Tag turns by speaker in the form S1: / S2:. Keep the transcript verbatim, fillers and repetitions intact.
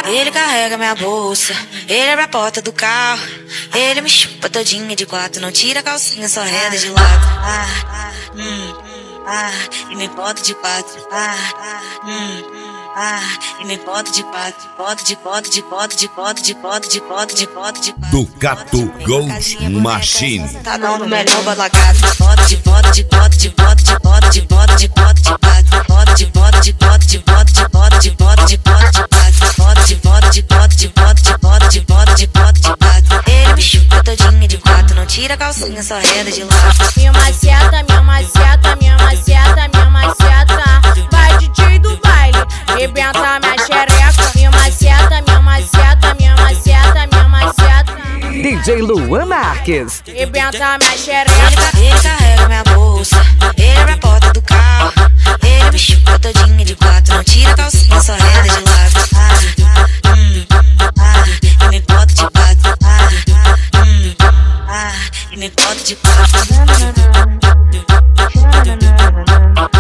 S1: Ele carrega minha bolsa, ele abre a porta do carro, ele me chupa todinha de quatro, não tira a calcinha, só renda de lado. Ah, ah, hum, ah, e me bota de quatro. Ah, hum, ah, e me bota de quatro, bota de bota de bota de bota de bota de bota de bota de quatro.
S2: Ducato Gold Machine.
S1: Tá dando o melhor balagado. Bota de bota de bota de bota de bota de bota de bota de quatro. Bota de bota de bota de bota de bota de bota de bota de quatro. Bota de bota de bota de bota de bota de bota de bota de quatro. Ele me chupa todinha de quatro, não tira a calcinha, só renda de lado.
S3: Minha maceta, minha maceta, minha maceta, minha maceta. Vai D J do baile, rebenta minha xereca. Minha maceta, minha maceta, minha maceta, minha maceta.
S4: D J Luan Marques.
S3: Rebenta minha
S1: Ele,
S3: xereca.
S1: ele carrega minha bolsa, ele abre a porta do carro, ele me chupa todinha de quatro, não tira a calcinha, só renda de lado. Ah, hum, ah, e me bota de quatro. Ah, hum, ah, e me bota de quatro.